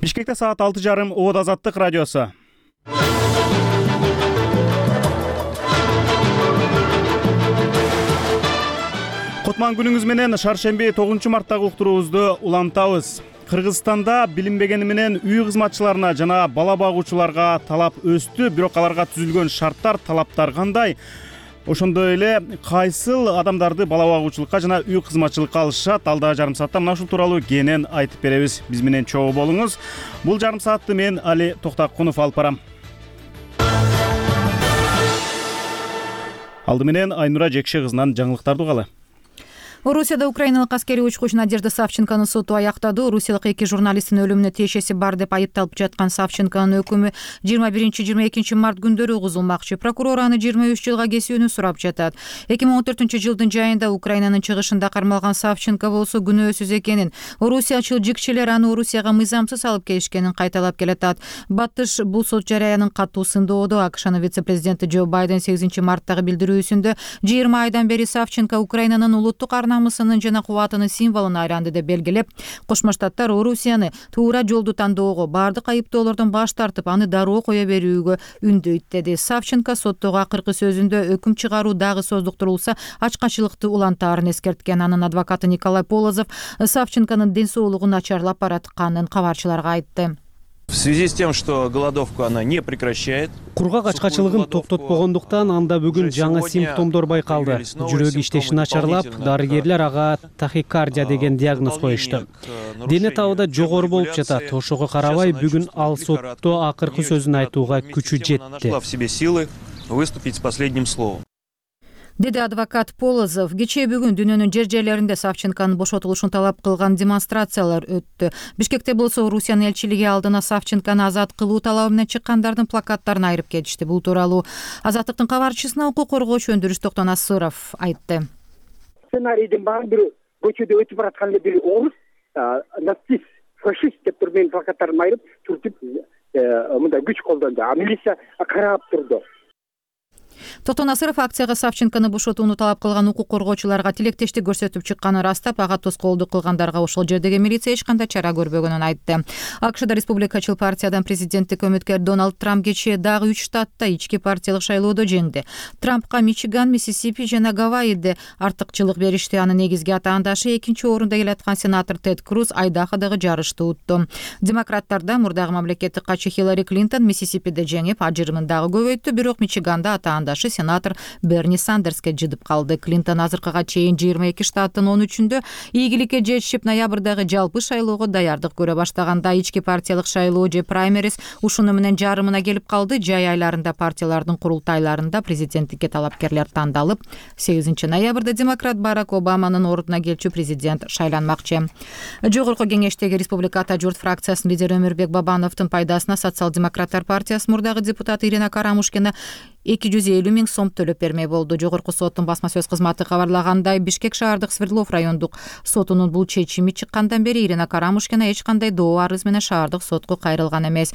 Бишкекте саат 6:30 Оот Азаттык радиосу. Кутман күнүңүз менен шаршемби 9 марттагы уктуруубузду улантабыз. Кыргызстанда билинбегени менен үй кызматчыларына жана бала багуучуларга талап өстү, бирок аларга түзүлгөн шарттар, талаптар кандай? Ошондой эле кайсыл адамдарды бала багуучулукка жана үй кызматчылыкка алышат? Алда жарым саатта мына ушул тууралуу кенен айтып беребиз. Биз менен чогуу болуңуз. Бул жарым саатты мен Али Токтакунов алып барам. Алды менен Айнура Жекше кызынан жаңылыктарды угалы. Орусияда украиналык аскери учкуч Надежда Савченконун соту аяктады. Орусиялык 2 журналисттин өлүмүнө тиешеси бар деп айыпталып жаткан Савченконун өкүмү 21-22 март күндөрү угузулмакчы. Прокурор аны 23 жылга кесүүнү сурап жатат. 2014 жылдын жайында Украинанын чыгышында кармалган Савченко болсо күнөөсүз экенин, орусиячыл жикчилер аны Орусияга мыйзамсыз алып келишкенин кайталап келатат. Батыш бул сот жарыянын катуу сындоодо. АКШнын вице-президенти Джо Байден 8 марттагы билдирүүсүндө 20 айдан бери Савченко Украинанын улуттук намысынын жана кубатынын символуна айланды деп белгилеп, Кошмо Штаттар Орусияны туура жолду тандоого, бардык айыптоолордон баш тартып, аны дароо кое берүүгө үндөйт деди. Савченко соттогу акыркы сөзүндө өкүм чыгаруу дагы создуктурулса ачкачылыкты улантаарын эскерткен. Анын адвокаты Николай Полозов Савченконун ден соолугу начарлап баратканын кабарчыларга айтты. В связи с тем, что голодовку она не прекращает. Кургак ачкачылыгын токтотпогондуктан анда бүгүн жаңы симптомдор байкалды. Жүрөк иштеши начарлап, дарыгерлер ага тахикардия деген диагноз коюшту. Дене табыда жогору болуп жатат. Ошого карабай бүгүн ал сотто акыркы сөзүн айтууга күчү жетти. Нашла в себе силы выступить с последним словом. Деди адвокат Полозов. Кечээ бүгүн дүйнөнүн жер-жерлеринде Савченконун бошотулушун талап кылган демонстрациялар өттү. Бишкекте болсо Орусиянын элчилиги алдына Савченкону азат кылуу талабы менен чыккандардын плакаттарын айырып кетишти. Бул тууралуу Азаттыктын кабарчысына укук коргоочу Өндүрүш Токтонасыров айтты. Сценарийдин баары бир көчөдө өтүп бараткан эле бир орус нацист, фашист деп туруп менин плакаттарымды айырып түртүп мындай күч колдонду. Милиция карап турду. Токтонасыров акцияга Савченкону бошотууну талап кылган укук коргоочуларга тилектештик көрсөтүп чыкканын растап, ага тоскоолдук кылгандарга ошол жердеги милиция эч кандай чара көрбөгөнүн айтты. АКШда республикачыл партиядан президенттик үмүткер Дональд Трамп кечээ дагы 3 штатта ички партиялык шайлоодо жеңди. Трампка Мичиган, Миссисипи жана Гавайиде артыкчылык беришти. Анын негизги атаандашы 2-орунда келаткан сенатор Тед Круз Айдаходогу жарышты утту. Демократтарда мурдагы мамлекеттик катчы Хиллари Клинтон Миссисипиде жеңип, ажырымын дагы көбөйттү, бирок Мичиганда атаандашы сенатор Берни Сандерске жыдып калды. Клинтон азыркыга чейин 22 штаттын 13-үндө ийгиликке жетишип, ноябрдагы жалпы шайлоого даярдык көрө баштаганда ички партиялык шайлоо же праймерис ушуну менен жарымына келип калды. Жай айларында партиялардын курултайларында президенттикке талапкерлер тандалып, 8 ноябрда демократ Барак Обаманын ордуна келчү президент шайланмакчы. Жогорку кеңештеги республиката журт фракциясынын лидери Өмүрбек Бабановдун пайдасына социал-демократтар партиясы мурдагы депутаты Ирина Карамушкина 250 000 сом төлөп бермей болду. Жогорку соттун басма сөз кызматы кабарлагандай, Бишкек шаардык Свердлов райондук сотунун бул чечими чыккандан бери Ирина Карамушкина эч кандай доо арыз менен шаардык сотко кайрылган эмес.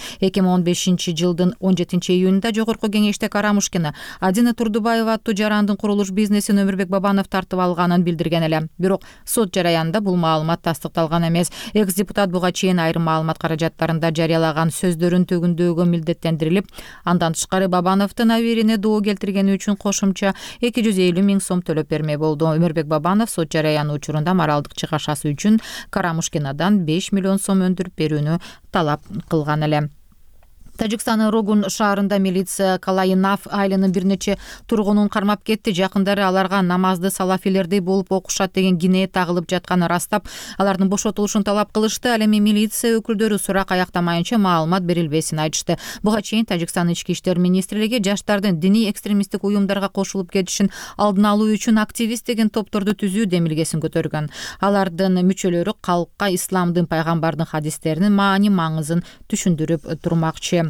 2015 жылдын 17 июнунда жогорку кеңеште Карамушкина Адина Турдубаева аттуу жарандын курулуш бизнесин Өмүрбек Бабанов тартып алганын билдирген эле. Бирок сот жараянда бул маалымат тастыкталган эмес. Экс-депутат буга чейин айрым маалымат каражаттарында жарыялаган сөздөрүн төгүндөөгө милдеттендирилип, андан тышкары Бабановдун абийирине доо келтиргени үчүн кошумча 250 000 сом төлөп бермей болду. Өмүрбек Бабанов сот жараяны учурунда моралдык чыгашасы үчүн Карамушкинадан 5 миллион сом өндүрүп берүүнү талап кылган эле. Тажикстандын Рогун шаарында милиция Калайнаф айылынын бир нече тургунун кармап кетти. Жакындары аларга намазды салафилердей болуп окушат деген кине тагылып жатканын растап, алардын бошотулушун талап кылышты. Ал эми милиция өкүлдөрү сурак аяктамайынча маалымат берилбесин айтышты. Буга чейин Тажикстандын ички иштер министрлиги жаштардын диний экстремисттик уюмдарга кошулуп кетишин алдын алуу үчүн активист деген топторду түзүү демилгесин көтөргөн. Алардын мүчөлөрү калкка исламдын пайгамбардын хадистеринин маани-маңызын түшүндүрүп турмакчы.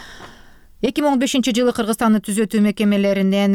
2015 жылы Кыргызстандын түзөтүү мекемелеринен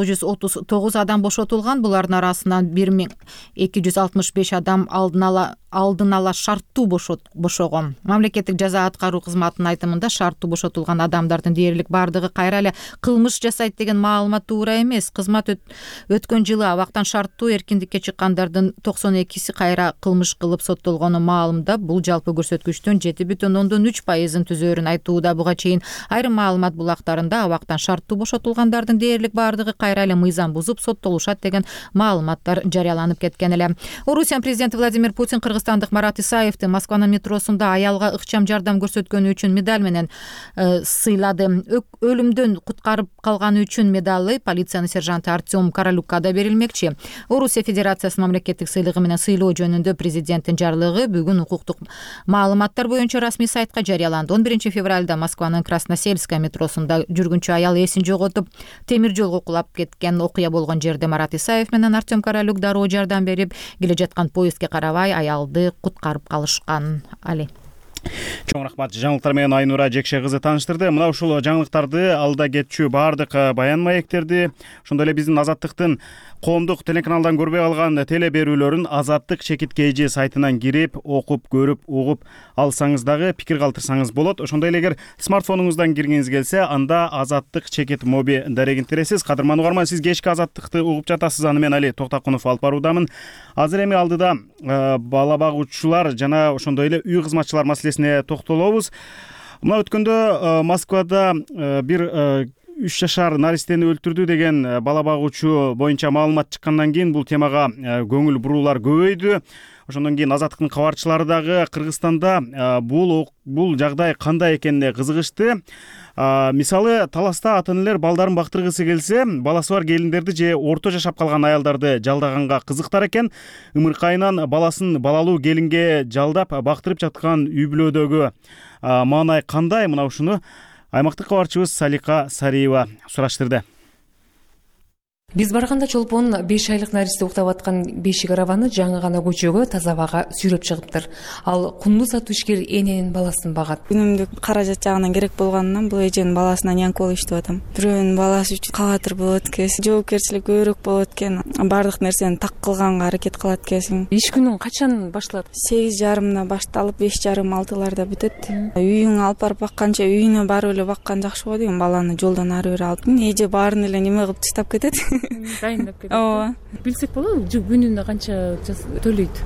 1939 адам бошотулган. Булардын арасынан 1265 адам алдын ала алдын ала шарттуу бошогон. Мамлекеттик жаза аткаруу кызматынын айтымында шарттуу бошотулган адамдардын дээрлик бардыгы кайра эле кылмыш жасайт деген маалымат туура эмес. Кызмат өткөн жылы абактан шарттуу эркиндикке чыккандардын 92си кайра кылмыш кылып соттолгону маалымдап, бул жалпы көрсөткүчтүн 7,3%-ын түзөөрүн айтууда. Буга чейин айрым маалымат булактарында абактан шарттуу бошотулгандардын дээрлик бардыгы кайра эле мыйзам бузуп соттолушат деген маалыматтар жарыяланып кеткен эле. Орусиянын президенти Владимир Путин кыргызстандык Марат Исаевди Москванын метросунда аялга ыкчам жардам көрсөткөнү үчүн медаль менен сыйлады. Өлүмдөн куткарып калганы үчүн медалы полициянын сержанты Артем Королюкка да берилмекчи. Орусия Федерациясынын мамлекеттик сыйлыгы менен сыйлоо жөнүндө президенттин жарлыгы бүгүн укуктук маалыматтар боюнча расмий сайтка жарыяланды. 11 февралда Москванын Красносельская метросунда жүргүнчү аял эсин жоготуп, темир жолго кулап кеткен окуя болгон жерде Марат Исаев менен Артем Королюк дароо жардам берип, келе жаткан поездге карабай аялды куткарып калышкан. Али. Чоң рахмат. Жаңылыктар менен Айнура Жекше кызы тааныштырды. Мына ушул жаңылыктарды, алда кетчү баардык баян маектерди, ошондой эле биздин Азаттыктын коомдук телеканалдан көрбөй калган теле берүүлөрүн Азаттык чекит KG сайтынан кирип, окуп, көрүп, угуп алсаңыз дагы пикир калтырсаңыз болот. Ошондой эле эгер смартфонуңуздан киргиңиз келсе, анда Азаттык чекит моби дарегин тересиз. Кадырман угарман, сиз кечки Азаттыкты угуп жатасыз. Аны мен Али Токтакунов алып баруудамын. Азыр эми алдыда бала багуучулар жана ошондой эле үй кызматчылар маселесине токтолобуз. Мына өткөндө Москвада бир 3 жашар наристени өлтүрдү деген бала багуучу боюнча маалымат чыккандан кийин бул темага көңүл буруулар көбөйдү. Ошондон кийин Азаттыктын кабарчылары дагы Кыргызстанда бул жагдай кандай экенине кызыгышты. Мисалы, Таласта ата-энелер балдарын бактыргысы келсе, баласы бар келиндерди же орто жашап калган аялдарды жалдаганга кызыктар экен. Ымыркайынан баласын балалуу келинге жалдап бактырып жаткан үй бүлөдөгү маанай кандай? Мына ушуну аймактык кабарчыбыз Салика Сариева сураштырды. Биз барганда чолпон 5 айлык наристе уктап аткан бешик араваны жаңы гана көчөгө таза абага сүйрөп чыгыптыр. Ал кунду сатуу ишкер эненин баласын багат. Күнүмдүк каражат жагынан керек болгонунан бул эженин баласына нянка болуп иштеп атам. Бирөөнүн баласы үчүн калатыр болот экенсиң, жоопкерчилик көбүрөөк болот экен. Бардык нерсени так кылганга аракет кылат экенсиң. Иш күнүң качан башталат? 8:30 башталып 5:30-6:00 бүтөт. Үйүңө алып барып бакканча үйүнө барып эле баккан жакшы го дейм. Баланы жолдон ары бери алып, эже баарын эле неме кылып таштап кетет. Дайындап кетет. Ооба. Билсек болобу, күнүнө канча төлөйт?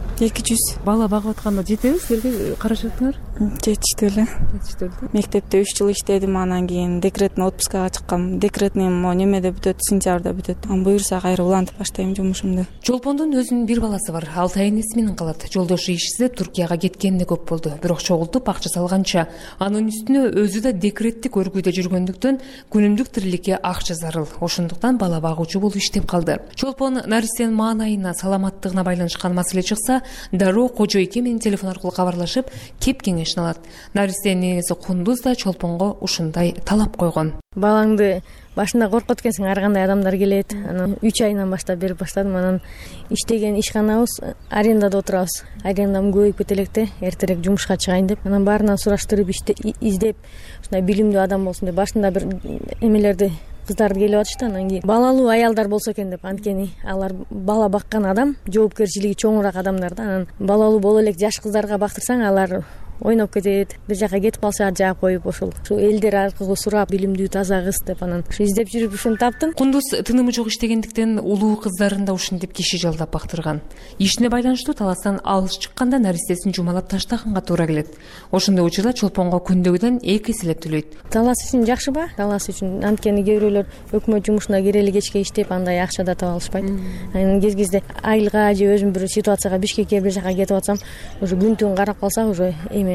200. Бала багып атканда жетеби силерге каражатыңар? Жетиштүү эле. Мектепте 3 жыл иштедим, анан кийин декреттин отпускага чыккам. Декретнин немеде бүтөт, сентябрда бүтөт. Буюрса кайра улантып баштайм жумушумду. Чолпондун өзүнүн бир баласы бар. 6 айын эси менен калат. Жолдошу ишсиз Туркияга кеткенине көп болду. Бирок чогултуп акча салганча, анын үстүнө өзү да декреттик өргүүдө жүргөндүктөн күнүмдүк тириликке акча зарыл. Ошондуктан бала багуучу болуп иштеп калды. Чолпон наристенин маанайына, саламаттыгына байланышкан маселе чыкса, дароо кожойке менен телефон аркылуу кабарлашып, кеп кеңешин алат. Наристенин энеси Кундуз да чолпонго ушундай талап койгон. Балаңды башында коркот экенсиң, ар кандай адамдар келет. Анан 3 айынан баштап берип баштадым. Анан иштеген ишканабыз арендада отурабыз. Арендам көбөйүп кете электе, эртерээк жумушка чыгайын деп. Анан баарынан сураштырып, издеп, ушундай билимдүү адам болсун деп башында бир эмелерди кыздар келип атышты. Анан кийин балалуу аялдар болсо экен деп, анткени алар бала баккан адам, жоопкерчилиги чоңураак адамдар да. Анан балалуу боло элек жаш кыздарга бактырсаң, алар ойноп кетет, бир жака кетип калса жаап коюп, ошол элдер аркылуу сурап, билимдүү таза кыз деп, анан издеп жүрүп ушуну таптым. Кундуз тынымы жок иштегендиктен улуу кыздарын да ушинтип киши жалдап бактырган. Ишине байланыштуу Таластан алыс чыкканда наристесин жумалап таштаганга туура келет. Ошондой учурда чолпонго күндөгүдөн 2 эселеп төлөйт. Талас үчүн жакшыба? Талас үчүн, анткени кээ бирөөлөр өкмөт жумушуна кирели кечке иштеп, андай акча да таба алышпайт. Анан кез-кезде айылга же өзүм бир ситуацияга Бишкекке бир жака кетип атсам, уже күн-түн карап калса, уже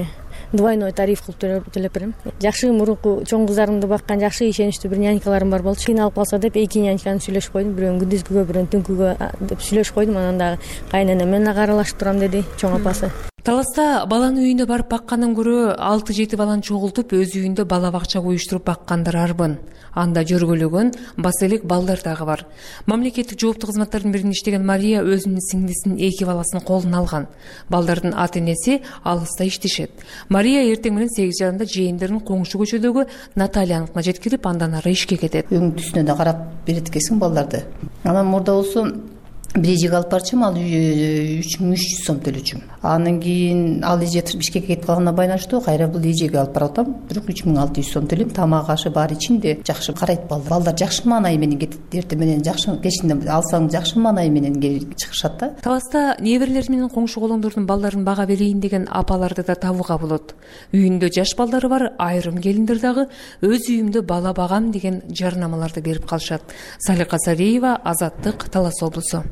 двойной тариф кылып төлөп берем. Жакшы, мурунку чоң кыздарымды баккан жакшы, ишеничтүү бир нянькаларым бар болчу. Кыйналып калса деп 2 няньканы сүйлөшүп койдум. Бирөөнү күндүзгүгө, бирөөнү түнкүгө деп сүйлөшүп койдум. Анан дагы кайненем менен аралашып турам деди, чоң апасы. Таласта баланы үйүнө барып баккандан көрө 6-7 баланы чогултуп өз үйүндө бала бакчага уюштуруп баккандар арбын. Анда жөргөлөгөн баса элек балдар дагы бар. Мамлекеттик жооптуу кызматтардын биринде иштеген Мария өзүнүн сиңдисинин 2 баласын колуна алган. Балдардын ата-энеси алыста иштешет. Мария эртең менен 8:30 жээндерин коңшу көчөдөгү Натальяныкына жеткирип, андан ары ишке кетет. Өң түсүнө да карап берет экенсиң балдарды. Анан мурда болсо бир эжек алып барчым, ал 3300 сом төлөчүм. Анан кийин ал эже Бишкекке кетип калганына байланыштуу кайра бул эжеге алып барып атам. Бирок 3600 сом төлөйм. Тамак ашы баары ичинде жакшы карайт балдар. Балдар жакшы маанай менен кетет. Эртең менен жакшы кечинде алсаң жакшы маанай менен чыгышат да. Таласта неберелер менен коңшу колоңдордун балдарын бага берейин деген апаларды да табууга болот. Үйүндө жаш балдары бар айрым келиндер дагы өз үйүмдө бала багам деген жарнамаларды берип калышат. Салика Сариева, Азаттык, Талас облусу.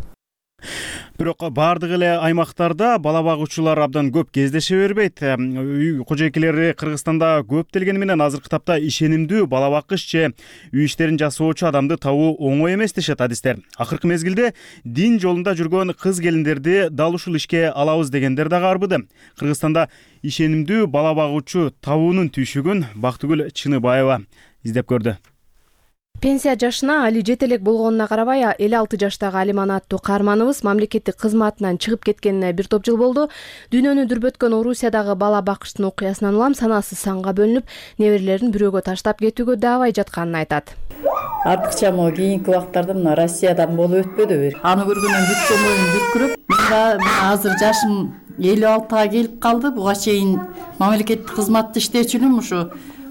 Бирок бардык эле аймактарда бала багуучулар абдан көп кездеше бербейт. Үй кожойкелери Кыргызстанда көптөлгени менен азыркы тапта ишенимдүү бала баккыч же үй иштерин жасоочу адамды табуу оңой эмес дешет адистер. Акыркы мезгилде дин жолунда жүргөн кыз келиндерди дал ушул ишке алабыз дегендер дагы арбыды. Кыргызстанда ишенимдүү бала багуучу табуунун түйшүгүн Бактыгүл Чыныбаева издеп көрдү. Пенсия жашына али жете элек болгонуна карабай 56 жаштагы Алиман аттуу каарманыбыз мамлекеттик кызматынан чыгып кеткенине бир топ жыл болду. Дүйнөнү дүрбөткөн Орусиядагы бала бакычтын окуясынан улам санасы санга бөлүнүп, неберелерин бирөөгө таштап кетүүгө даабай жатканын айтат. Артыкча кийинки убактарда мына Россиядан болуп өтпөдүбү? Аны көргөндөн бүт көңүлүм бүткүрүп, мен азыр жашым 56га келип калды. Буга чейин мамлекеттик кызматта иштечүмүн. Ушу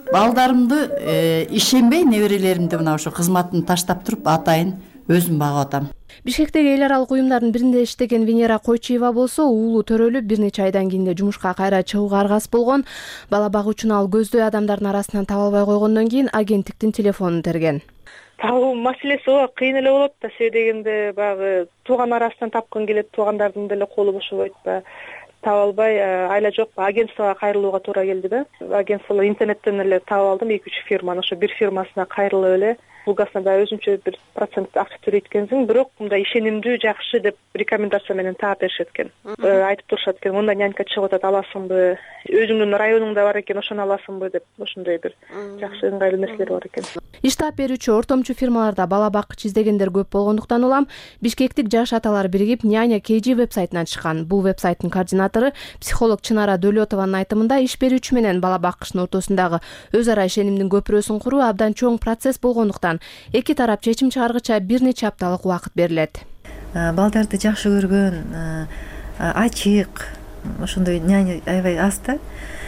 балдарымды ишенбей, неберелеримди мына ошо кызматын таштап туруп атайын өзүм багып атам. Бишкектеги эл аралык уюмдардын биринде иштеген Венера Койчиева болсо, уулу төрөлүп бир нече айдан кийин жумушка кайра чыгууга аргасыз болгон. Бала багуучуну ал көздөй адамдардын арасынан таба албай койгондон кийин агенттиктин телефонун терген. Табуу маселеси кыйын эле болот да, себеби дегенде баягы тууган арасынан тапкын келет, туугандардын деле колу бошобойт да. Таба албай, айла жок, агентствого кайрылууга туура келди да. Агентство интернеттен эле таап алдым 2-3 фирманы, ошо бир фирмасына кайрылып эле булгасына да өзүнчө бир процент акча төлөйт экенсиң, бирок мындай ишенимдүү, жакшы деп рекомендация менен таап беришет экен. Айтып турушат экен, мындай нянька чыгып атат, аласыңбы? Өзүңдүн районуңда бар экен, ошону аласыңбы деп, ошондой бир жакшы ыңгайлуу нерселер бар экен. Иш таап берүүчү ортомчу фирмаларда бала баккыч издегендер көп болгондуктан улам Бишкектик жаш аталар биригип Няня KG вебсайтынан чыккан. Бул вебсайттын координатору психолог Чынара Дөлөтованын айтымында иш берүүчү менен бала баккычтын ортосундагы өз ара ишенимдин көпүрөсүн куруу абдан чоң процесс болгондуктан эки тарап чечим чыгаргыча бир нече апталык убакыт берилет. Балдарды жакшы көргөн, ачык, ошондой няня аябай аз да.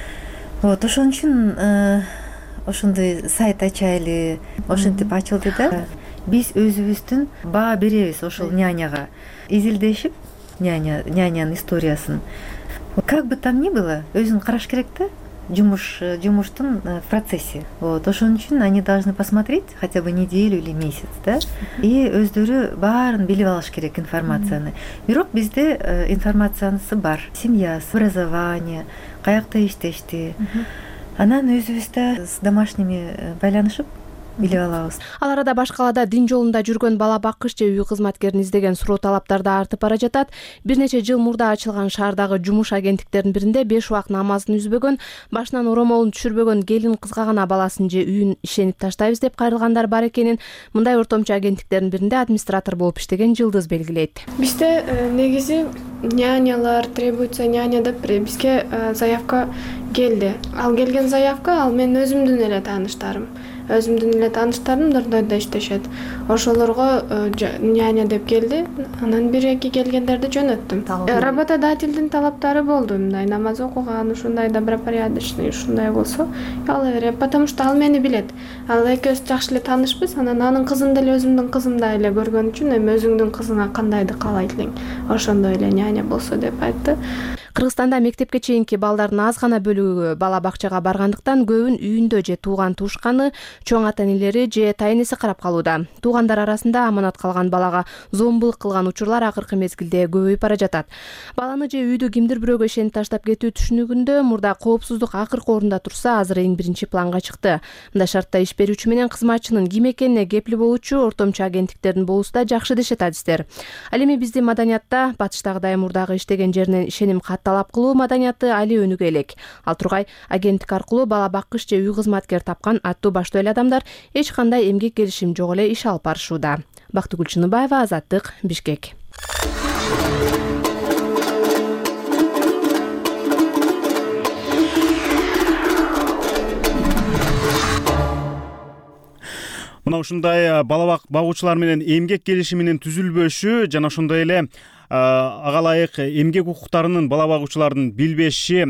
Вот ошон үчүн ошондой сайт ачайлы, ошентип ачылды да. Биз өзүбүздүн баа беребиз ошол няняга. Изилдешип, нянянын историясын. Как бы там ни было, өзүн караш керек да. Жумуштун в процессе. Вот ошон үчүн они должны посмотреть хотя бы неделю или месяц, да. И өздөрү баарын билип алыш керек информацияны. Бирок бизде информациянысы бар. Семьясы, образование, каякта иштешти. Анан өзүбүздө с домашними байланышып билип алабыз. Ал арада баш калаада дин жолунда жүргөн бала баккыч же үй кызматкерин издеген суроо талаптар да артып бара жатат. Бир нече жыл мурда ачылган шаардагы жумуш агенттиктеринин биринде 5 убак намазын үзбөгөн, башынан оромолун түшүрбөгөн келин кызга гана баласын же үйүн ишенип таштайбыз деп кайрылгандар бар экенин мындай ортомчу агенттиктердин биринде администратор болуп иштеген Жылдыз белгилейт. Бизде негизи нянялар, требуется няня деп бизге заявка келди. Ал келген заявка ал мен өзүмдүн эле тааныштарым. Өзүмдүн эле тааныштарым Дордойдо иштешет. Ошолорго няня деп келди. Анан бир-эки келгендерди жөнөттүм. Работодательдин талаптары болду. Мындай намаз окуган, ушундай добропорядочный, ушундай болсо, ала берем, потому что ал мени билет. Ал экөөбүз жакшы эле таанышпыз. Анан анын кызын деле өзүмдүн кызымдай эле көргөн үчүн эми өзүңдүн кызыңа кандайды каалайт элең? Ошондой эле няня болсо деп айтты. Кыргызстанда мектепке чейинки балдардын аз гана бөлүгү бала бакчага баргандыктан көбүн үйүндө же тууган туушканы, чоң ата-энелери же тайнеси карап калууда. Туугандар арасында аманат калган балага зомбулук кылган учурлар акыркы мезгилде көбөйүп бара жатат. Баланы же үйдү кимдир бирөөгө ишенип таштап кетүү түшүнүгүндө мурда коопсуздук акыркы орунда турса, азыр эң биринчи планга чыкты. Мындай шартта иш берүүчү менен кызматчынын ким экенине кепил болуучу ортомчу агенттиктердин болуусу да жакшы дешет адистер. Ал эми биздин маданиятта батыштагыдай мурдагы иштеген жеринен ишеним талап кылуу маданияты али өнүгө элек. Ал тургай агенттик аркылуу бала баккыч же үй кызматкер тапкан аттуу баштуу эле адамдар эч кандай эмгек келишим жок эле иш алып барышууда. Бактыгүл Чыныбаева, Азаттык, Бишкек. Мына ушундай бала багуучулар менен эмгек келишиминин түзүлбөшү жана ошондой эле ага ылайык эмгек укуктарынын бала багуучулардын билбеши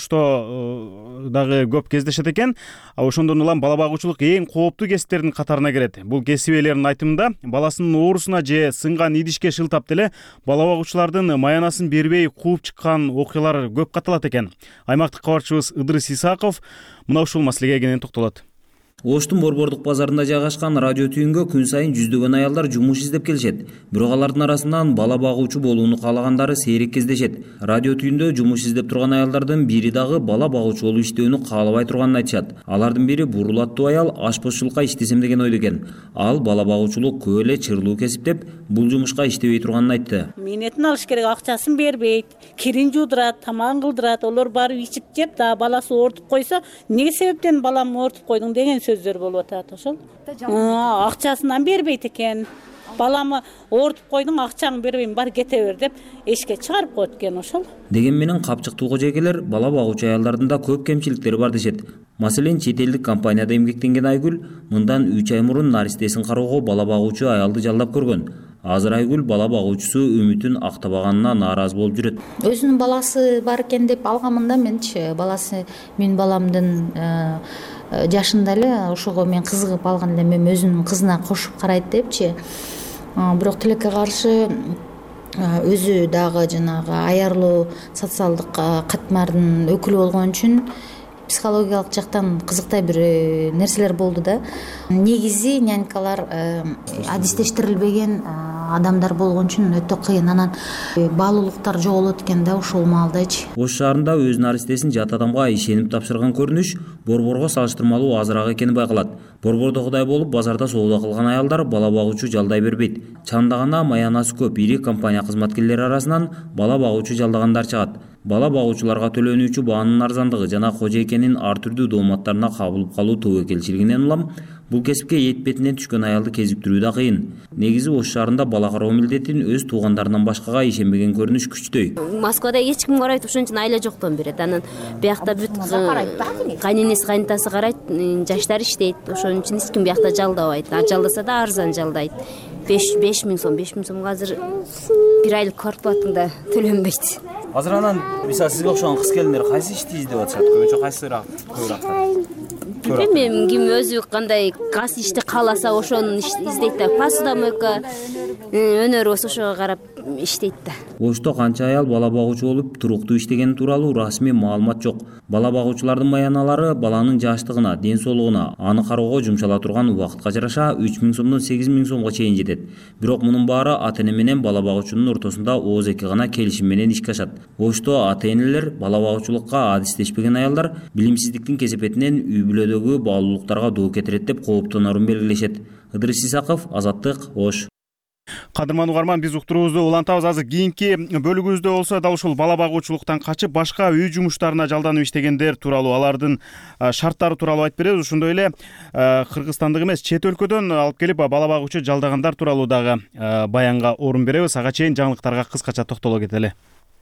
Ошто дагы көп кездешет экен. Ошондон улам бала багуучулук эң кооптуу кесиптердин катарына кирет. Бул кесип ээлеринин айтымында баласынын оорусуна же сынган идишке шылтап деле бала багуучулардын маянасын бербей кууп чыккан окуялар көп катталат экен. Аймактык кабарчыбыз Ыдырыс Исаков мына ушул маселеге кенен токтолот. Оштун Борбордук базарында жайгашкан радио түйүнгө күн сайын жүздөгөн аялдар жумуш издеп келишет. Бирок алардын арасынан бала багуучу болууну каалагандары сейрек кездешет. Радио түйүндө жумуш издеп турган аялдардын бири дагы бала багуучу болуп иштөөнү каалабай турганын айтышат. Алардын бири бурул аттуу аял ашпозчулукка иштесем деген ойдо экен. Ал бала багуучулук көп эле чырлуу кесип деп бул жумушка иштебей турганын айтты. Менетин алыш керек, акчасын бербейт, кирин жуудурат, тамагын кылдырат, олор барып ичип жеп, да баласы оорутуп койсо, эмне себептен баламды оорутуп койдуң деген сөздөр болуп атат ошол. Акчасынан бербейт экен. Баламы оорутуп койдуң, акчаңды бербейм, бар кете бер деп эшикке чыгарып коет экен ошол. Деген менен капчыктуу кожойкелер бала багуучу аялдардын да көп кемчиликтери бар дешет. Маселен, чет элдик компанияда эмгектенген Айгүл мындан 3 ай мурун наристесин кароого бала багуучу аялды жалдап көргөн. Азыр Айгүл бала багуучусу үмүтүн актабаганына нааразы болуп жүрөт. Өзүнүн баласы бар экен деп алганмын да менчи. Баласы менин баламдын жашында эле ошого мен кызыгып алган элем, мен өзүнүн кызына кошуп карайт депчи. Бирок тилекке каршы өзү дагы жанагы аярлуу социалдык катмардын өкүлү болгон үчүн психологиялык жактан кызыктай бир нерселер болду да. Негизи нянькалар адистештирилбеген адамдар болгон үчүн өтө кыйын. Анан баалуулуктар жоголот экен да ушул маалдачы. Ош шаарында өз наристесин жат адамга ишенип тапшырган көрүнүш Борборго салыштырмалуу азыраак экени байкалат. Борбордогудай болуп базарда соода кылган аялдар бала багуучу жалдай бербейт. Чанда гана маянасы көп ири компания кызматкерлери арасынан бала багуучу жалдагандар чыгат. Бала багуучуларга төлөнүүчү баанын арзандыгы жана кожойкенин ар түрдүү дооматтарына кабылып калуу тобокелчилигинен улам бул кесипке этпетинен түшкөн аялды кезиктирүү да кыйын. Негизи Ош шаарында бала кароо милдетин өз туугандарынан башкага ишенбеген көрүнүш күчтөй. Москвада эч ким карайт, ошон үчүн айла жоктон берет. Анан биякта бүт кайненеси кайнатасы карайт, жаштар иштейт. Ошон үчүн эч ким биякта жалдабайт. Жалдаса да арзан жалдайт. 5000 сом азыр бир айлык квартплатың да төлөнбөйт. Азыр анан мисалы сизге окшогон кыз келиндер кайсы ишти издеп атышат? Көбүнчө кайсыраак көбүрөөк? Билбейм, ким өзү кандай кас ишти кааласа ошону издейт да. Посудомойка, өнөр болсо ошого карап иштейт да. Ошто канча аял бала багуучу болуп туруктуу иштегени тууралуу расмий маалымат жок. Бала багуучулардын маяналары баланын жаштыгына, ден соолугуна, аны кароого жумшала турган убакытка жараша 3000 сомдон 8000 сомго чейин жетет. Бирок мунун баары ата-эне менен бала багуучунун ортосунда ооз-эки гана келишим менен ишке ашат. Ошто ата-энелер бала багуучулукка адистешпеген аялдар билимсиздиктин кесепетинен үй бүлөдөгү баалуулуктарга доо кетирет деп кооптонорун белгилешет. Ыдырыс Исаков, Азаттык, Ош. Кадырман угарман, биз уктуруубузду улантабыз. Азыр кийинки бөлүгүбүздө болсо дал ушул бала багуучулуктан качып башка үй жумуштарына жалданып иштегендер тууралуу, алардын шарттары тууралуу айтып беребиз. Ошондой эле Кыргызстандык эмес, чет өлкөдөн алып келип бала багуучу жалдагандар тууралуу дагы баянга орун беребиз. Ага чейин жаңылыктарга кыскача токтоло кетели.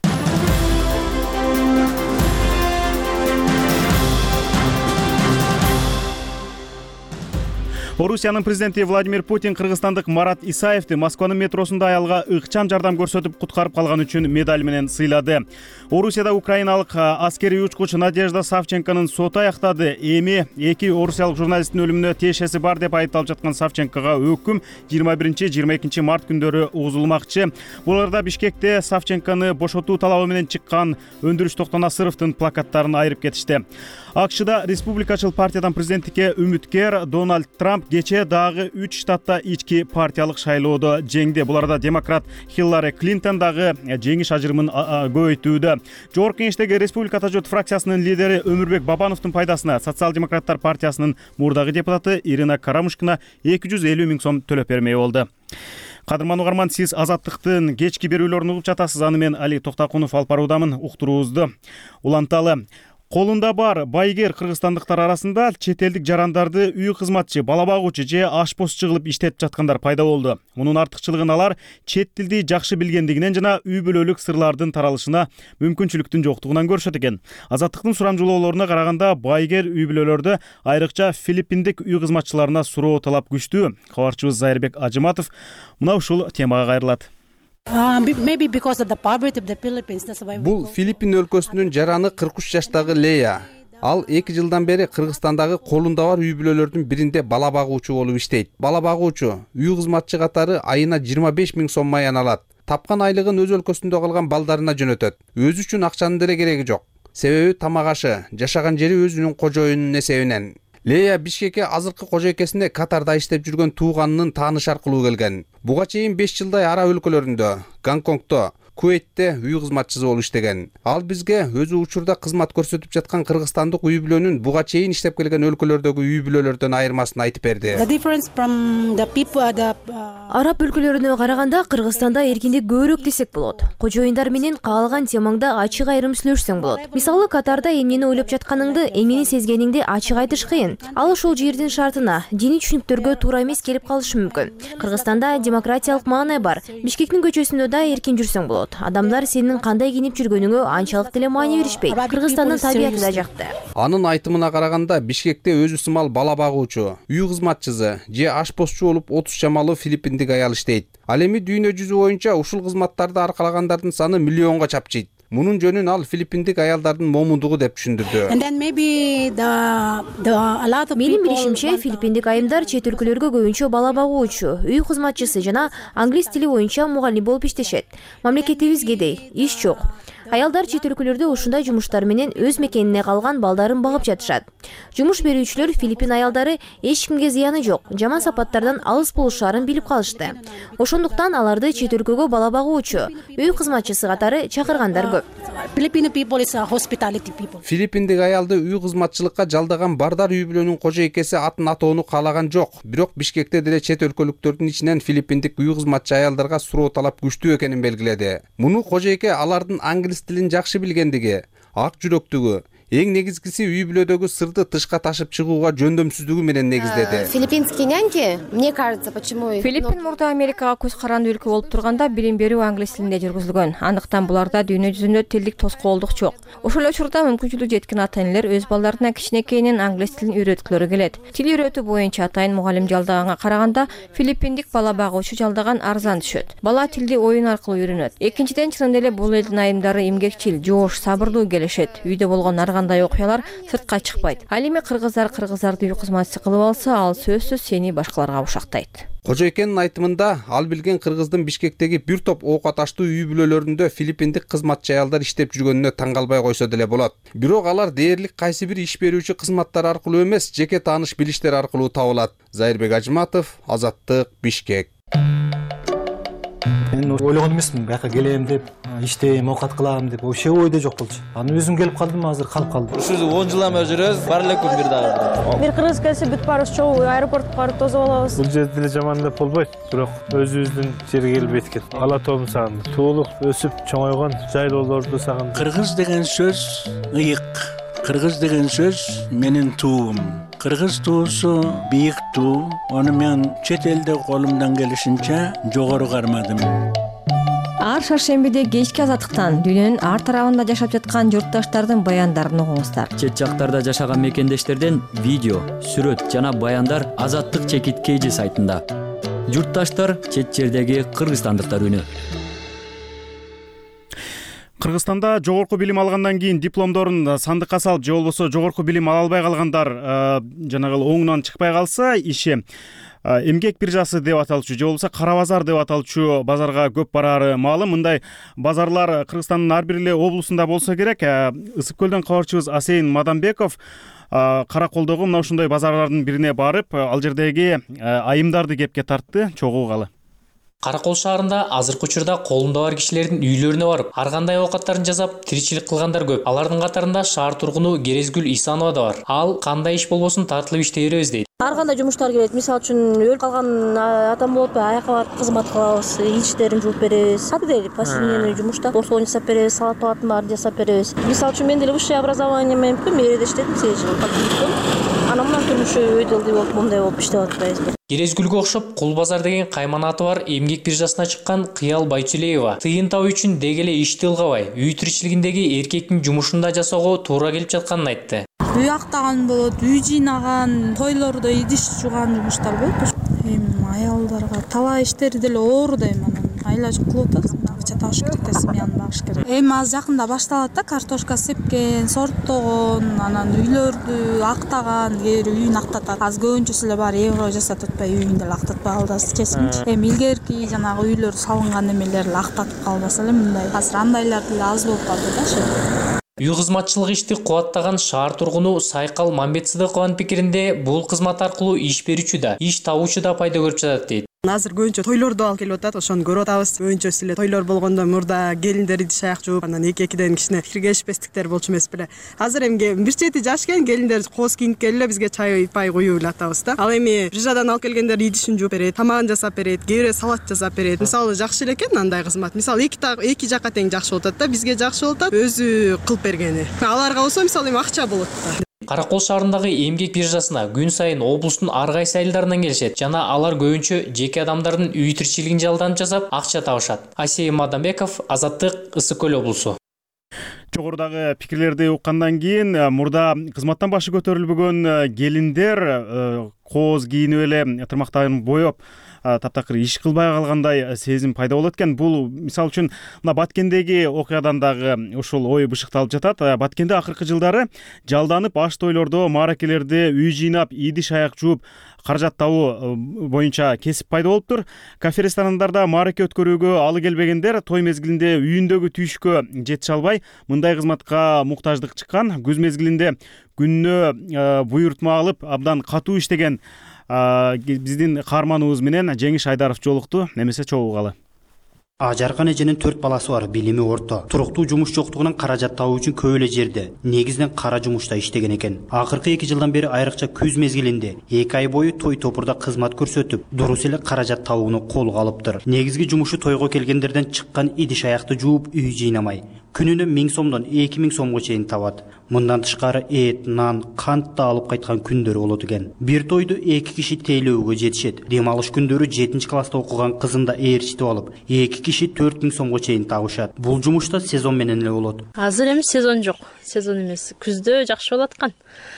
Орусиянын президенти Владимир Путин кыргызстандык Марат Исаевди Москванын метросунда аялга ыкчам жардам көрсөтүп куткарып калган үчүн медаль менен сыйлады. Орусияда украиналык аскерий учкуч Надежда Савченконун соту аяктады. Эми 2 орусиялык журналисттин өлүмүнө тиешеси бар деп айыпталып жаткан Савченкога өкүм 21-22 март күндөрү угузулмакчы. Бул арада Бишкекте Савченкону бошотуу талабы менен чыккан Өндүрүш Токтонасыровдун плакаттарын айырып кетишти. АКШда республикачыл партиядан президенттикке үмүткер Дональд Трамп кечээ дагы 3 штатта ички партиялык шайлоодо жеңди. Бул арада демократ Хиллари Клинтон дагы жеңиш ажырымын көбөйтүүдө. Жогорку Кеңештеги Республика Жот фракциясынын лидери Өмүрбек Бабановдун пайдасына социал-демократтар партиясынын мурдагы депутаты Ирина Карамушкина 250 000 сом төлөп бермей болду. Кадырман угарман, сиз Азаттыктын кечки берүүлөрүн угуп жатасыз. Аны мен Али Токтакунов алып баруудамын. Уктуруубузду уланталы. Колунда бар байгер кыргызстандыктар арасында чет элдик жарандарды үй кызматчы, бала багуучу же ашпозчу кылып иштетип жаткандар пайда болду. Мунун артыкчылыгын алар чет тилди жакшы билгендигинен жана үй бүлөлүк сырлардын таралышына мүмкүнчүлүктүн жоктугунан көрүшөт экен. Азаттыктын сурамжылоолоруна караганда байгер үй бүлөлөрдө айрыкча филиппиндик үй кызматчыларына суроо талап күчтүү. Кабарчыбыз Зайырбек Ажыматов мына ушул темага кайрылат. Бул Филиппин өлкөсүнүн жараны 43 жаштагы Лея. Ал 2 жылдан бери Кыргызстандагы колунда бар үй бүлөлөрдүн биринде бала багуучу болуп иштейт. Бала багуучу үй кызматчы катары айына 25 000 сом маян алат. Тапкан айлыгын өз өлкөсүндө калган балдарына жөнөтөт. Өзү үчүн акчанын деле кереги жок. Себеби тамак ашы, жашаган жери өзүнүн кожоюнунун эсебинен. Лея Бишкекке азыркы кожойкесине Катарда иштеп жүргөн тууганынын тааныш аркылуу келген. Буга чейин 5 жылдай араб өлкөлөрүндө, Гонконгдо, Куэйтте үй кызматчысы болуп иштеген. Ал бизге өзү учурда кызмат көрсөтүп жаткан кыргызстандык үй бүлөнүн буга чейин иштеп келген өлкөлөрдөгү үй бүлөлөрдөн айырмасын айтып берди. Араб өлкөлөрүнө караганда Кыргызстанда эркиндик көбүрөөк десек болот. Кожоюндар менен каалган темаңда ачык айрым сүйлөшсөң болот. Мисалы Катарда эмнени ойлоп жатканыңды, эмнени сезгениңди ачык айтыш кыйын. Ал ошол жердин шартына, диний түшүнүктөргө туура эмес келип калышы мүмкүн. Кыргызстанда демократиялык маанай бар. Бишкектин көчөсүндө да эркин жүрсөң болот. Адамдар сенин кандай кийинип жүргөнүңө анчалык деле маани беришпейт. Кыргызстандын табияты да жакты. Анын айтымына караганда, Бишкекте өзү сымал бала багуучу, үй кызматчысы же ашпозчу болуп 30 жамалуу филиппиндик аял иштейт. Ал эми дүйнө жүзү боюнча ушул кызматтарды аркалагандардын саны миллионго чапчыйт. Мунун жөнүн ал филиппиндик аялдардын момундугу деп түшүндүрдү. Менин билишимче, филиппиндик айымдар чет өлкөлөргө көбүнчө бала багуучу, үй кызматчысы жана англис тили боюнча мугалим болуп иштешет. Мамлекетибиз кедей, иш жок. Аялдар чет өлкөлөрдө ушундай жумуштар менен өз мекенине калган балдарын багып жатышат. Жумуш берүүчүлөр Филиппин аялдары эч кимге зыяны жок, жаман сапаттардан алыс болушаарын билип калышты. Ошондуктан аларды чет өлкөгө бала багуучу, үй кызматчысы катары чакыргандар көп. Филиппиндик аялды үй кызматчылыкка жалдаган Бардар үй бүлөнүн кожойкеси атын атоону каалаган жок. Бирок Бишкекте деле чет өлкөлүктөрдүн ичинен филиппиндик үй кызматчы аялдарга суроо талап күчтүү экенин белгиледи. Муну кожойке алардын англис тилин жакшы билгендиги, ак жүрөктүгү, эң негизгиси үй бүлөдөгү сырды тышка ташып чыгууга жөндөмсүздүгү менен негиздеди. Филиппинские няньки, мне кажется, почему Филиппин мурда Америкага көз каранды өлкө болуп турганда билим берүү англис тилинде жүргүзүлгөн. Андыктан буларда дүйнө жүзүндө тилдик тоскоолдук жок. Ошол учурда мүмкүнчүлүгү жеткен ата-энелер өз балдарына кичинекейинен англис тилин үйрөткүлөрү келет. Тил үйрөтүү боюнча атайын мугалим жалдаганга караганда филиппиндик бала багуучу жалдаган арзан түшөт. Бала тилди оюн аркылуу үйрөнөт. Экинчиден, чын эле бул элдин айымдары эмгекчил, жоош, сабырдуу келишет. Үйдө болгон ар кандай окуялар сыртка чыкпайт. Ал эми кыргыздарды үй кызматчысы кылып алса, ал сөзсүз сени башкаларга ушактайт. Кожойкенин айтымында, ал билген кыргыздын Бишкектеги бир топ оокаташтуу үй бүлөлөрүндө филиппиндик кызматчы аялдар иштеп жүргөнүнө таң калбай койсо деле болот. Бирок алар дээрлик кайсы бир иш берүүчү кызматтар аркылуу эмес, жеке тааныш билиштер аркылуу табылат. Зайырбек Ажыматов, Азаттык, Бишкек. Мен ойлогон эмесмин, бияка келем деп, иштейм, оокат кылам деп, вообще ойдо жок болчу. Аны өзүм келип калдым, азыр калып калдым. Ушул 10 жылдан бери жүрөбүз, бар эле күн бир дагы. Бир кыргыз келсе бүт баарыбыз чогуу аэропортко барып тосуп алабыз. Бул жерде деле жаман деп болбойт, бирок өзүбүздүн жерге келбейт экен. Ала тоом сагындым. Туулук, өсүп, чоңойгон жайлоолорду сагындым. Кыргыз деген сөз ыйык. Кыргыз деген сөз менин туум. Кыргыз туусу бийик туу. Аны мен чет элде колумдан келишинче жогору кармадым. Ар шаршембиде кечки азаттыктан дүйнөнүн ар тарабында жашап жаткан журтташтардын баяндарын угуңуздар. Чет жактарда жашаган мекендештерден видео, сүрөт жана баяндар Азаттык чекит KG сайтында. Журтташтар чет жердеги кыргызстандыктар үнү. Кыргызстанда жогорку билим алгандан кийин дипломдорун сандыкка салып, же болбосо жогорку билим ала албай калгандар жанагы оңунан чыкпай калса, иши эмгек биржасы деп аталчу, же болбосо кара базар деп аталчу базарга көп бараары маалым. Мындай базарлар Кыргызстандын ар бир эле облусунда болсо керек. Ысык көлдөн кабарчыбыз Асейин Мадамбеков Караколдогу мына ушундай базарлардын бирине барып, ал жердеги айымдарды кепке тартты. Чогуу калы. Каракол шаарында азыркы учурда колунда бар кишилердин үйлөрүнө барып, ар кандай оокаттарын жасап, тиричилик кылгандар көп. Алардын катарында шаар тургуну Керезгүл Исанова да бар. Ал кандай иш болбосун тартылып иштей беребиз дейт. Ар кандай жумуштар келет. Мисалы үчүн өлүп калган адам болуп, аяка барып кызмат кылабыз, ичтерин жууп беребиз. Кадимдей посильный жумушта борсоон жасап беребиз, салат баарын жасап беребиз. Мисалы үчүн мен деле высшее образование менен мэрияда иштедим 8 жыл. Анан мына турмушу өйдөлдүү болуп, мындай болуп иштеп атпайбызбы. Керезгүлгө окшоп Кул базар деген кайманаты бар эмгек биржасына чыккан Кыял Байчулеева тыйын табуу үчүн дегеле ишти ылгабай, үй тиричилигиндеги эркектин жумушунда жасоого туура келип жатканын айтты. Үй актаган болот, үй жыйнаган, тойлордо идиш жууган жумуштар болот. Эми аялдарга талаа иштери деле оор дейм анан. айла жок кылып атат, акча табыш керек да, семьяны багыш керек. Эми азыр жакында башталат да, картошка сепкен, сорттогон, анан үйлөрдү актаган, кээ бир үйүн актатат. Азыр көбүнчөсү эле баары евро жасап атпай, үйүн деле актатпай калды азыр чечимчи. Эми илгерки жанагы үйлөр салынган эмелер эле актатып калбаса эле мындай. Азыр андайлар деле аз болуп калды да. Үй кызматчылык ишти кубаттаган шаар тургуну Сайкал Мамбет Сыдыкованын пикиринде бул кызмат аркылуу иш берүүчү да, иш табуучу да пайда көрүп жатат дейт. Азыр көбүнчө тойлорду алып келип атат, ошону көрүп атабыз. Көбүнчөсү эле тойлор болгондо мурда келиндер идиш аяк жууп, анан эки-экиден кичине киргешпестиктер болчу эмес беле. Азыр эми бир чети жаш экен, келиндер кооз кийинип келип эле бизге чай пай куюп эле атабыз да. Ал эми брижадан алып келгендер идишин жууп берет, тамагын жасап берет, кээ бирөө салат жасап берет. Мисалы жакшы эле экен андай кызмат. Мисалы эки жакка тең жакшы болуп атат да, бизге жакшы болуп атат, өзү кылып бергени. Аларга болсо мисалы эми акча болот да. Каракол шаарындагы эмгек биржасына күн сайын облустун ар кайсы айылдарынан келишет жана алар көбүнчө жеке адамдардын үй тирчилигин жалданып жасап акча табышат. Асей Мадамбеков, Азаттык, Ысык Көл облусу. Жогорудагы пикирлерди уккандан кийин мурда кызматтан башы көтөрүлбөгөн келиндер кооз кийинип эле тырмактарын боеп таптакыр иш кылбай калгандай сезим пайда болот экен. Бул мисалы үчүн мына Баткендеги окуядан дагы ушул ой бышыкталып жатат. Баткенде акыркы жылдары жалданып аш тойлордо, мааракелерде үй жыйнап, идиш аяк жууп каражат табуу боюнча кесип пайда болуптур. Кафе ресторандарда маараке өткөрүүгө алы келбегендер той мезгилинде үйүндөгү түйүшкө жетише албай мындай кызматка муктаждык чыккан. Күз мезгилинде күнүнө буйртма алып абдан катуу иштеген биздин каарманыбыз менен Жеңиш Айдаров жолукту. Немесе чогулгалы. Ажаркан эженин 4 баласы бар, билими орто. Туруктуу жумуш жоктугунан каражат табуу үчүн көп эле жерде, негизинен кара жумушта иштеген экен. Акыркы 2 жылдан бери айрыкча күз мезгилинде 2 ай бою той топурда кызмат көрсөтүп, дурус эле каражат табууну колго алыптыр. Негизги жумушу тойго келгендерден чыккан идиш аякты жууп, үй жыйнамай. Күнүнө 1000 сомдон 2000 сомго чейин табат. Мындан тышкары эт, нан, кант да алып кайткан күндөрү болот экен. Бир тойду 2 киши тейлөөгө жетишет. Дем алыш күндөрү 7-класста окуган кызын да ээрчитип алып, 2 киши 4000 сомго чейин табышат. Бул жумушта сезон менен эле болот. Азыр эми сезон жок. Сезон эмес. Күздө жакшы болот аткан.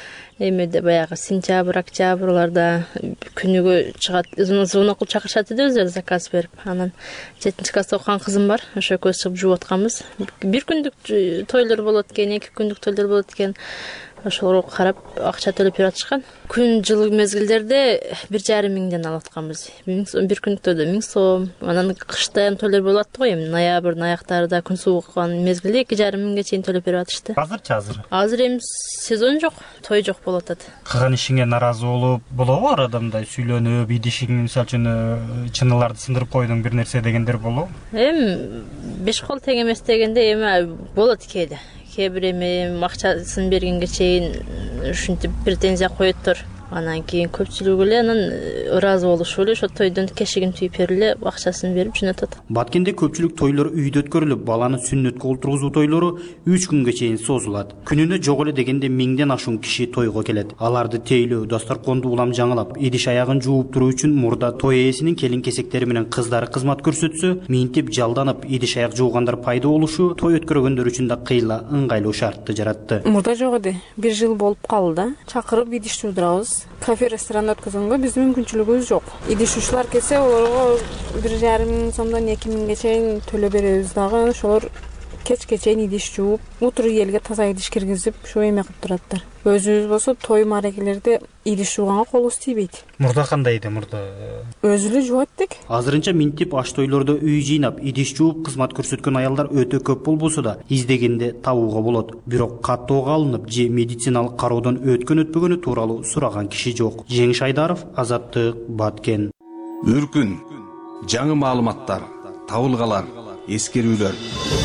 Эмеде баягы сентябрь, октябрларда күнүгө чыгат, звонок кылып чакырышат эди өзү заказ берип. Анан 7-класста окуган кызым бар, ошо экөөбүз чыгып жууп атканбыз. Бир күндүк тойлор болот экен, 2 күндүк тойлор болот экен. Ошолорго карап акча төлөп берип атышкан. Күн жылы мезгилдерде 1,5 миңден алып атканбыз. Бир күндүктө 1000 сом. Анан кышта эми тойлор болуп атты го, эми ноябрдын аяктарында күн сууган мезгилде 2,5 миңге чейин төлөп берип атышты. Азыр эми сезон жок, той жок болуп атат. Кылган ишиңе наразы болобу ар адамдай сүйлөнүп, идишиң мисалы үчүн чыныйларды сындырып койдуң бир нерсе дегендер болобу? Эми 5 кол тең эмес дегенде эми болот кээде. Кээ бир эми акчасын бергенге чейин ушинтип претензия коюптур. Анан кийин көпчүлүгү эле анан ыраазы болушуп эле ошо тойдон кешигин түйүп берип эле акчасын берип жөнөтөт. Баткенде көпчүлүк тойлор үйдө өткөрүлүп, баланы сүннөткө олтургузуу тойлору 3 күнгө чейин созулат. Күнүнө жок эле дегенде 1000ден ашуун киши тойго келет. Аларды тейлөө, дастарконду улам жаңылап, идиш аягын жууп туруу үчүн мурда той ээсинин келин кесектери менен кыздары кызмат көрсөтсө, минтип жалданып идиш аяк жуугандар пайда болушу той өткөргөндөр үчүн да кыйла ыңгайлуу шартты жаратты. Мурда жок эди, 1 жыл болуп калды да. Чакырып идиш жуудурабыз. Кафе ресторан өткөзгөнгө биздин мүмкүнчүлүгүбүз жок. Идишүүчүлөр келсе, олорго 1,5 миң сомдон 2 миңге чейин төлөп беребиз дагы. Ошолор кечке чейин идиш жууп, утуру элге таза идиш киргизип, ошо эме кылып тураттар. Өзүбүз болсо той мааракелерде идиш жууганга колубуз тийбейт. Мурда кандай эди мурда? Өзү эле жууат дек. Азырынча минтип аш тойлордо үй жыйнап, идиш жууп кызмат көрсөткөн аялдар өтө көп болбосо да, издегенде табууга болот. Бирок каттоого алынып же медициналык кароодон өткөн-өтпөгөнү тууралуу сураган киши жок. Жеңиш Айдаров, Азаттык, Баткен. Үркүн, жаңы маалыматтар, табылгалар, эскерүүлөр.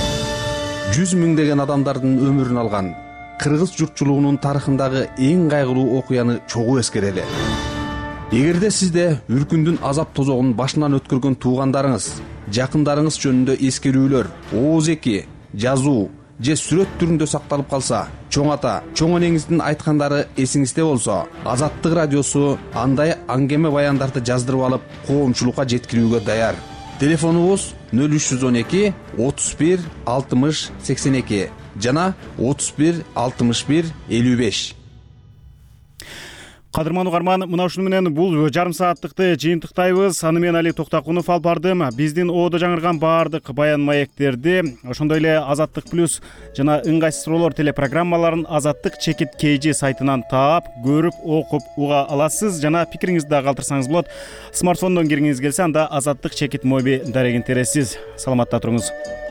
100 миңдеген адамдардын өмүрүн алган кыргыз журтчулугунун тарыхындагы эң кайгылуу окуяны чогуу эскерели. Эгерде сизде үркүндүн азап тозогун башынан өткөргөн туугандарыңыз, жакындарыңыз жөнүндө эскерүүлөр, ооз-эки, жазуу же сүрөт түрүндө сакталып калса, чоң ата, чоң энеңиздин айткандары эсиңизде болсо, Азаттык радиосу андай аңгеме баяндарды жаздырып алып, коомчулукка жеткирүүгө даяр. Телефонубуз 0312 31 60 82 жана 31 61 55. Кадырман угарман, мына ушуну менен бул жарым сааттыкты жыйынтыктайбыз. Аны мен Али Токтакунов алып бардым. Биздин оодо жаңырган баардык баян маектерди, ошондой эле Азаттык плюс жана ыңгайсыз суроолор телепрограммаларын Азаттык чекит KG сайтынан таап, көрүп, окуп уга аласыз. Жана пикириңизди да калтырсаңыз болот. Смартфондон киргиңиз келсе, анда Азаттык чекит моби дарегин тересиз. Саламатта туруңуз.